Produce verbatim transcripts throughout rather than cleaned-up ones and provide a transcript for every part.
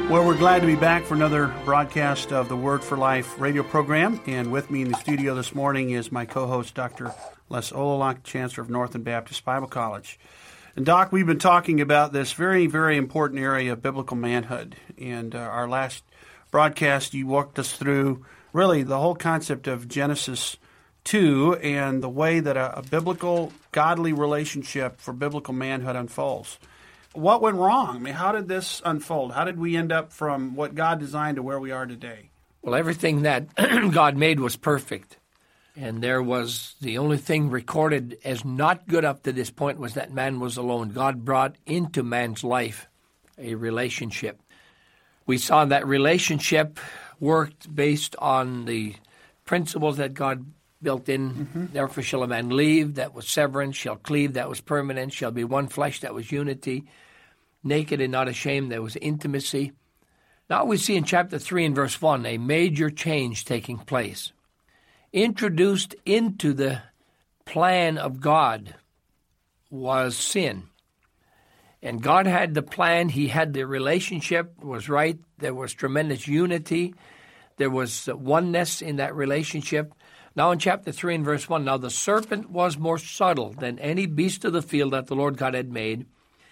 Well, we're glad to be back for another broadcast of the Word for Life radio program. And with me in the studio this morning is my co-host, Doctor Les Ololak, Chancellor of Northern Baptist Bible College. And, Doc, we've been talking about this very, very important area of biblical manhood. And uh, our last broadcast, you walked us through really the whole concept of Genesis two and the way that a, a biblical, godly relationship for biblical manhood unfolds. What went wrong? I mean, how did this unfold? How did we end up from what God designed to where we are today? Well, everything that God made was perfect. And there was the only thing recorded as not good up to this point was that man was alone. God brought into man's life a relationship. We saw that relationship worked based on the principles that God built in. Mm-hmm. Therefore shall a man leave, that was severance, shall cleave, that was permanent, shall be one flesh, that was unity. Naked and not ashamed, there was intimacy. Now we see in chapter three and verse one a major change taking place. Introduced into the plan of God was sin. And God had the plan, he had the relationship, was right, there was tremendous unity, there was oneness in that relationship. Now in chapter three and verse one, now the serpent was more subtle than any beast of the field that the Lord God had made,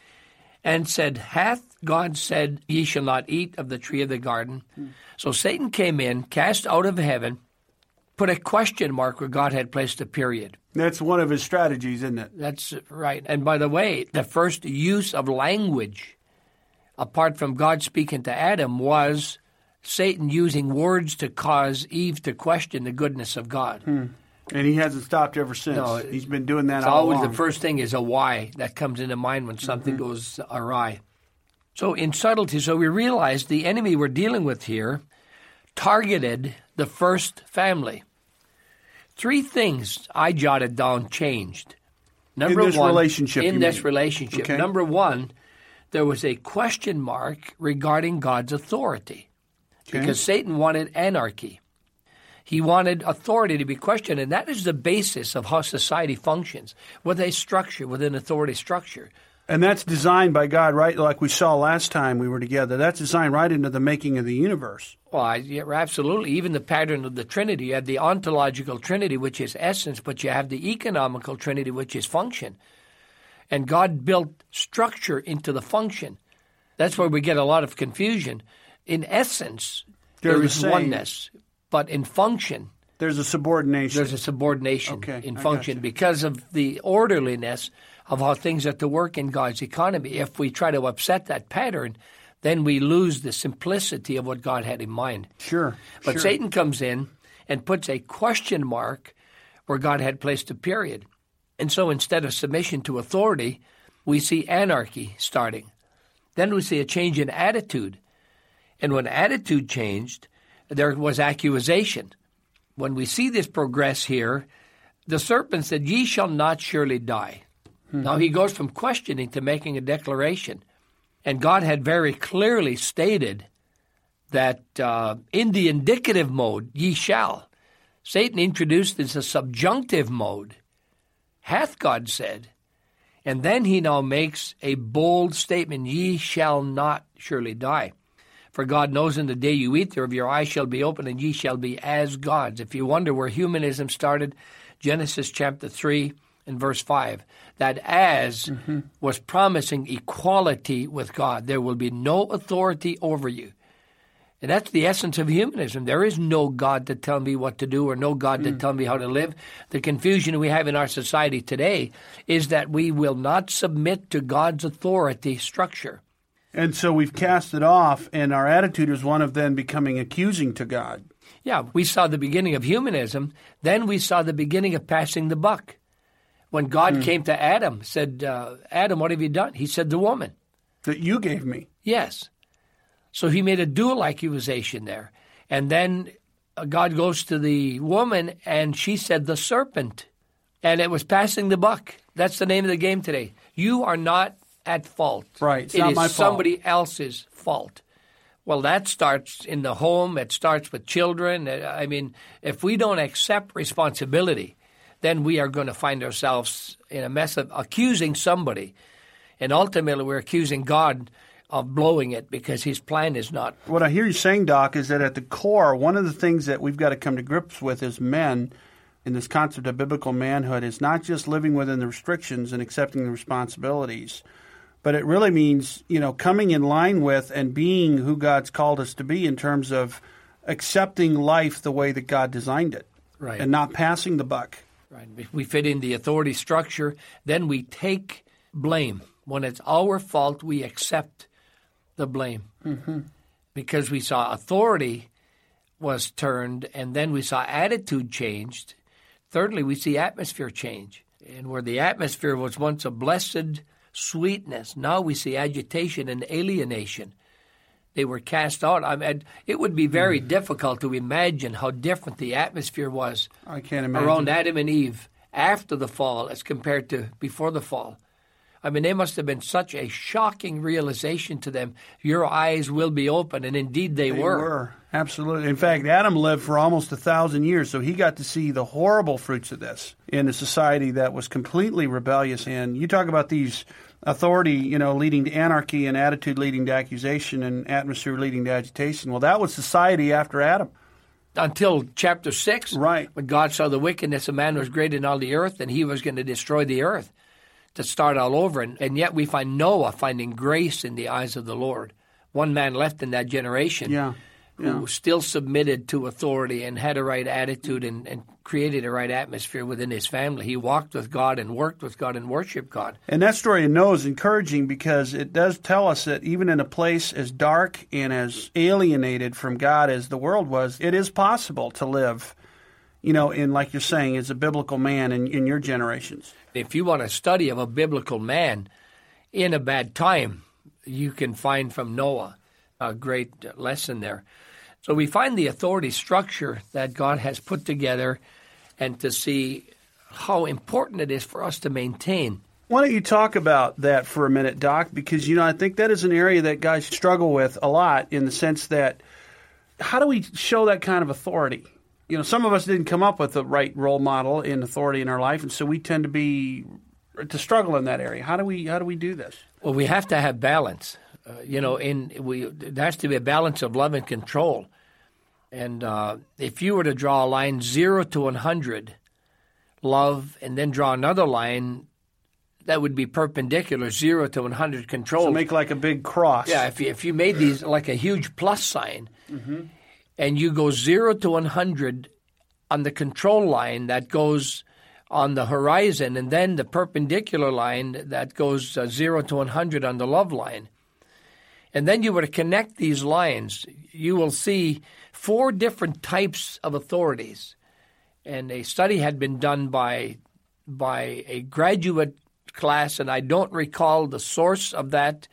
and said, hath God said, ye shall not eat of the tree of the garden? Hmm. So Satan came in, cast out of heaven, put a question mark where God had placed a period. That's one of his strategies, isn't it? That's right. And by the way, the first use of language, apart from God speaking to Adam, was Satan using words to cause Eve to question the goodness of God. Hmm. And he hasn't stopped ever since. No, he's been doing that all always along. The first thing is a why that comes into mind when something mm-hmm. goes awry. So in subtlety, so we realized the enemy we're dealing with here targeted the first family. Three things I jotted down changed. Number in this one, relationship. In you this mean. relationship. Okay. Number one, there was a question mark regarding God's authority. Okay. Because Satan wanted anarchy. He wanted authority to be questioned, and that is the basis of how society functions, with a structure, with an authority structure. And that's designed by God, right? Like we saw last time we were together. That's designed right into the making of the universe. Well, I, yeah, absolutely. Even the pattern of the Trinity. You have the ontological Trinity, which is essence, but you have the economical Trinity, which is function. And God built structure into the function. That's where we get a lot of confusion. In essence, They're there is the oneness. But in function, there's a subordination. There's a subordination okay, in I function gotcha. because of the orderliness of how things are to work in God's economy. If we try to upset that pattern, then we lose the simplicity of what God had in mind. Sure. But sure. Satan comes in and puts a question mark where God had placed a period. And so instead of submission to authority, we see anarchy starting. Then we see a change in attitude. And when attitude changed, there was accusation. When we see this progress here, the serpent said, ye shall not surely die. Hmm. Now he goes from questioning to making a declaration. And God had very clearly stated that uh, in the indicative mode, ye shall. Satan introduced this a subjunctive mode. Hath God said. And then he now makes a bold statement, ye shall not surely die. For God knows in the day you eat thereof, your eyes shall be opened, and ye shall be as gods. If you wonder where humanism started, Genesis chapter three and verse five, that as mm-hmm. was promising equality with God. There will be no authority over you. And that's the essence of humanism. There is no God to tell me what to do or no God mm. to tell me how to live. The confusion we have in our society today is that we will not submit to God's authority structure. And so we've cast it off, and our attitude is one of then becoming accusing to God. Yeah, we saw the beginning of humanism. Then we saw the beginning of passing the buck. When God mm. came to Adam, said, uh, Adam, what have you done? He said, the woman. That you gave me. Yes. So he made a dual accusation there. And then God goes to the woman, and she said, the serpent. And it was passing the buck. That's the name of the game today. You are not at fault. Right. It's it not is my fault. Somebody else's fault. Well, that starts in the home. It starts with children. I mean, if we don't accept responsibility, then we are going to find ourselves in a mess of accusing somebody. And ultimately, we're accusing God of blowing it because his plan is not. What I hear you saying, Doc, is that at the core, one of the things that we've got to come to grips with as men in this concept of biblical manhood is not just living within the restrictions and accepting the responsibilities, but it really means, you know, coming in line with and being who God's called us to be in terms of accepting life the way that God designed it. Right. And not passing the buck. Right. If we fit in the authority structure, then we take blame. When it's our fault, we accept the blame. Mm-hmm. Because we saw authority was turned, and then we saw attitude changed. Thirdly, we see atmosphere change. And where the atmosphere was once a blessed sweetness, now we see agitation and alienation. They were cast out. I mean, it would be very mm. difficult to imagine how different the atmosphere was I can't imagine. around Adam and Eve after the fall as compared to before the fall. I mean, they must have been such a shocking realization to them. Your eyes will be open, and indeed they, they were. were. Absolutely. In fact, Adam lived for almost a thousand years, so he got to see the horrible fruits of this in a society that was completely rebellious. And you talk about these authority, you know, leading to anarchy and attitude leading to accusation and atmosphere leading to agitation. Well, that was society after Adam. Until chapter six, right. when God saw the wickedness of man was great in all the earth, and he was going to destroy the earth to start all over. And, and yet we find Noah finding grace in the eyes of the Lord. One man left in that generation yeah. Yeah. who still submitted to authority and had a right attitude and, and created a right atmosphere within his family. He walked with God and worked with God and worshiped God. And that story in Noah is encouraging because it does tell us that even in a place as dark and as alienated from God as the world was, it is possible to live, you know, in, like you're saying, as a biblical man in, in your generations. If you want a study of a biblical man in a bad time, you can find from Noah a great lesson there. So we find the authority structure that God has put together and to see how important it is for us to maintain. Why don't you talk about that for a minute, Doc? Because, you know, I think that is an area that guys struggle with a lot in the sense that how do we show that kind of authority? You know, some of us didn't come up with the right role model in authority in our life, and so we tend to be to struggle in that area. How do we how do we do this? Well, we have to have balance. Uh, you know, in we there has to be a balance of love and control. And uh, if you were to draw a line zero to one hundred, love, and then draw another line that would be perpendicular, zero to one hundred, control. So make like a big cross. Yeah, if you, if you made these like a huge plus sign, mm-hmm. and you go zero to one hundred on the control line that goes on the horizon, and then the perpendicular line that goes uh, zero to one hundred on the love line. And then you were to connect these lines, you will see four different types of authorities. And a study had been done by by a graduate class, and I don't recall the source of that,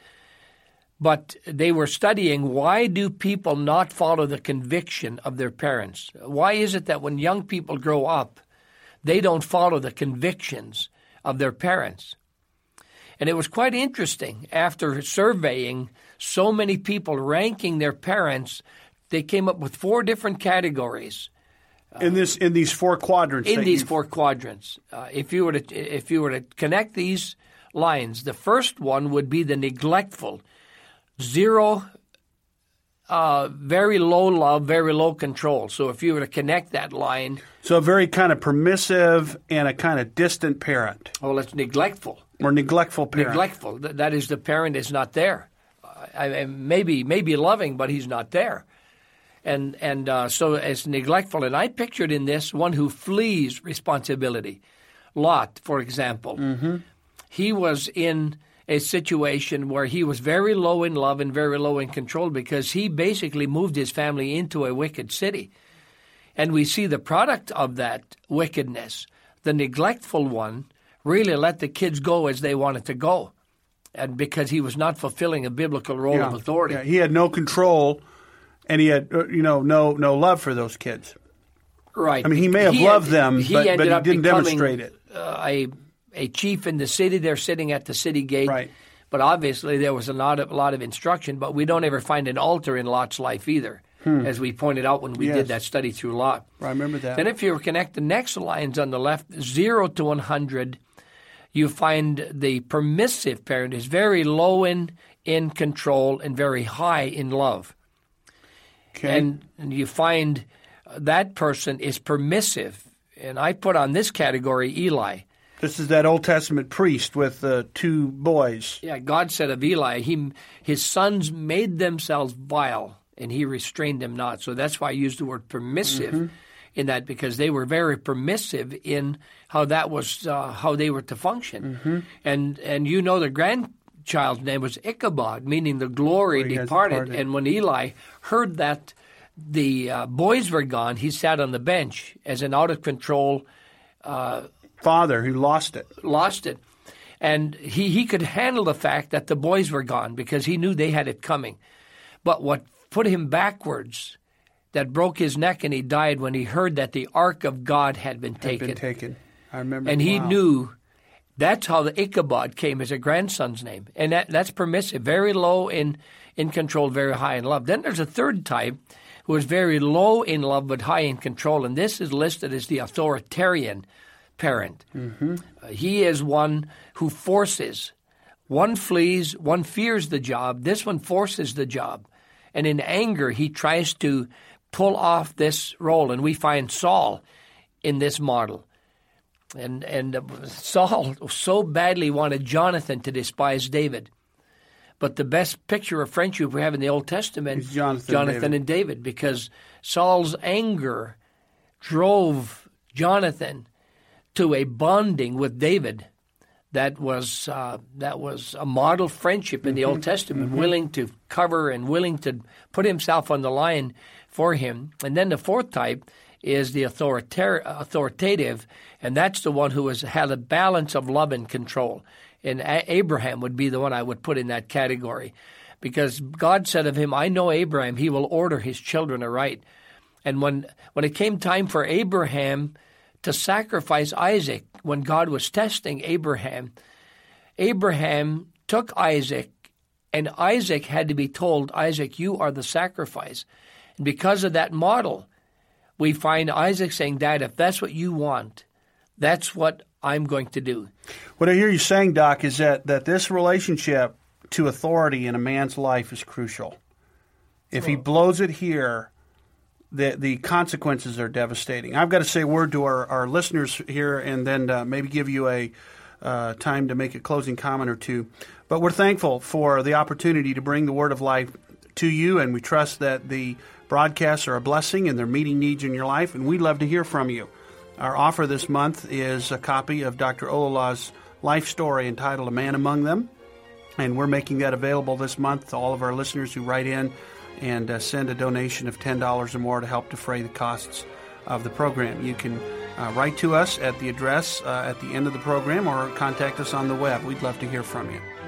but they were studying why do people not follow the conviction of their parents? Why is it that when young people grow up, they don't follow the convictions of their parents? And it was quite interesting. After surveying so many people, ranking their parents, they came up with four different categories. In this, in these four quadrants. In these four quadrants, uh, if you were to if you were to connect these lines, the first one would be the neglectful, zero, uh, very low love, very low control. So if you were to connect that line, so a very kind of permissive and a kind of distant parent. Well, it's neglectful. Or neglectful parent. Neglectful. That is, the parent is not there. I, I, maybe maybe loving, but he's not there. And and uh, so it's neglectful. And I pictured in this one who flees responsibility. Lot, for example. Mm-hmm. He was in a situation where he was very low in love and very low in control because he basically moved his family into a wicked city. And we see the product of that wickedness. The neglectful one really let the kids go as they wanted to go, and because he was not fulfilling a biblical role yeah. of authority. Yeah. He had no control, and he had you know no no love for those kids. Right. I mean, he may have he loved had, them, he but, ended but he up didn't becoming, demonstrate it. Uh, a a chief in the city. They're sitting at the city gate. Right. But obviously there was a lot of a lot of instruction. But we don't ever find an altar in Lot's life either, hmm. as we pointed out when we yes. did that study through Lot. I remember that. Then if you connect the next lines on the left, zero to one hundred. You find the permissive parent is very low in in control and very high in love. Okay. And, and you find that person is permissive. And I put on this category Eli. This is that Old Testament priest with the uh, two boys. Yeah, God said of Eli, he, his sons made themselves vile, and he restrained them not. So that's why I used the word permissive mm-hmm. in that, because they were very permissive in how that was, uh, how they were to function. Mm-hmm. And and you know the grandchild's name was Ichabod, meaning the glory departed. departed. And when Eli heard that the uh, boys were gone, he sat on the bench as an out-of-control uh, father who lost it. Lost it. And he, he could handle the fact that the boys were gone because he knew they had it coming. But what put him backwards, that broke his neck and he died when he heard that the ark of God had been taken. Had been taken. I remember. And he wow. knew that's how the Ichabod came as a grandson's name. And that, that's permissive, very low in, in control, very high in love. Then there's a third type who is very low in love but high in control, and this is listed as the authoritarian parent. Mm-hmm. Uh, he is one who forces. One flees, one fears the job. This one forces the job. And in anger, he tries to pull off this role. And we find Saul in this model. And, and uh, Saul so badly wanted Jonathan to despise David. But the best picture of friendship we have in the Old Testament is Jonathan, Jonathan David. and David, because Saul's anger drove Jonathan to a bonding with David that was uh, that was a model friendship in the mm-hmm. Old Testament, mm-hmm. willing to cover and willing to put himself on the line for him. And then the fourth type is the authoritar- authoritative, and that's the one who has had a balance of love and control. And Abraham would be the one I would put in that category, because God said of him, I know Abraham, he will order his children aright. And when when it came time for Abraham to sacrifice Isaac, when God was testing Abraham, Abraham took Isaac, and Isaac had to be told, Isaac, you are the sacrifice. And because of that model, we find Isaac saying, Dad, if that's what you want, that's what I'm going to do. What I hear you saying, Doc, is that, that this relationship to authority in a man's life is crucial. If he blows it here, the the consequences are devastating. I've got to say a word to our, our listeners here and then uh, maybe give you a uh, time to make a closing comment or two. But we're thankful for the opportunity to bring the Word of Life to you, and we trust that the broadcasts are a blessing and they're meeting needs in your life, and we'd love to hear from you. Our offer this month is a copy of Doctor Ololah's life story entitled A Man Among Them, and we're making that available this month to all of our listeners who write in and uh, send a donation of ten dollars or more to help defray the costs of the program. You can uh, write to us at the address uh, at the end of the program or contact us on the web. We'd love to hear from you.